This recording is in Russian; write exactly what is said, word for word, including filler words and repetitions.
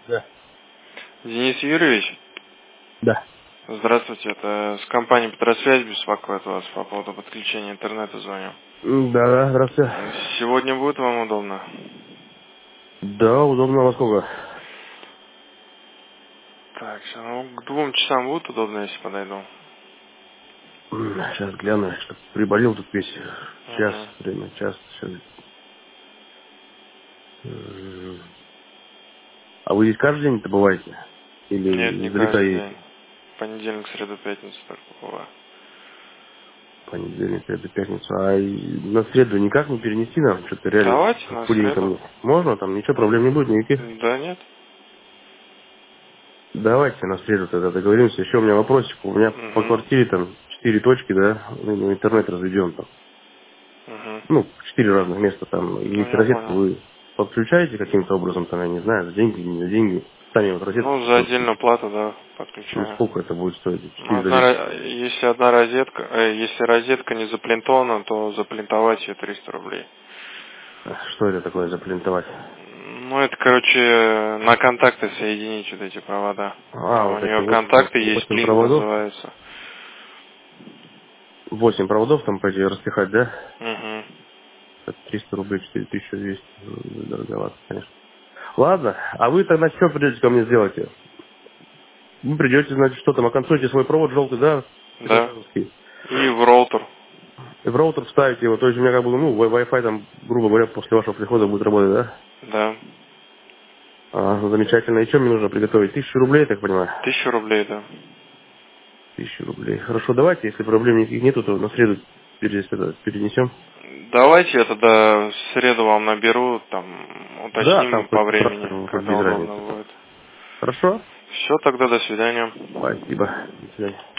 Да. Денис Юрьевич? Да. Здравствуйте, это с компании Петросвязь беспокоит вас по поводу подключения интернета звоню. Да, да, здравствуйте. Сегодня будет вам удобно? Да, удобно во сколько? Так, сейчас, ну, к двум часам будет удобно, если подойду? Сейчас гляну, что приболел тут весь час, Угу. время, час. Сейчас. М. А вы здесь каждый день-то бываете? Нет, Или не издалека каждый день. едете? Понедельник, среду, пятницу только бывает. Понедельник, среду, пятницу. А и на среду никак не перенести нам? Что-то реально Давайте на худенько среду. мне. Можно? Там ничего, проблем не будет никаких? Да нет? Давайте на среду тогда договоримся. Еще у меня вопросик. У меня по Угу. квартире там четыре точки, да, ну, интернет разведен там. Угу. Ну, четыре разных места там. Ну, Есть я розетку, понял. вы подключаете каким-то образом, там, я не знаю, за деньги, не за деньги. Сами вот розетку Ну, за подключите. отдельную плату, да, Ну, подключаю. сколько это будет стоить? Ну, Четыре одна, розетки ро- ставить. если одна розетка, э, если розетка не заплинтована, то заплинтовать ее триста рублей. А что это такое заплинтовать? Ну, это, короче, на контакты соединить вот эти провода. А, У вот эти нее восемь, контакты есть, восемь плинт проводов. называется. Восемь проводов там пойти распихать, да? Угу. Это триста рублей, четыре тысячи двести. Ну, дороговато, конечно. Ладно, а вы тогда что придете ко мне сделать? Вы придете, значит, что там, оконцуете свой провод желтый, да? Да. Петросвязский. И в роутер. И в роутер вставите его, то есть у меня как бы, ну, Wi- Wi-Fi там, грубо говоря, после вашего прихода будет работать, да? Да. А, ну, замечательно. И что мне нужно приготовить? Тысячу рублей, я так понимаю? Тысячу рублей, да. Тысячу рублей. Хорошо, давайте, если проблем никаких нету, то на среду пере- это, перенесем. Давайте я тогда в среду вам наберу, там, Да, там уточним хоть по с утра, времени, хоть когда без удобно разницы. будет. Хорошо? Все, тогда до свидания. Спасибо. До свидания.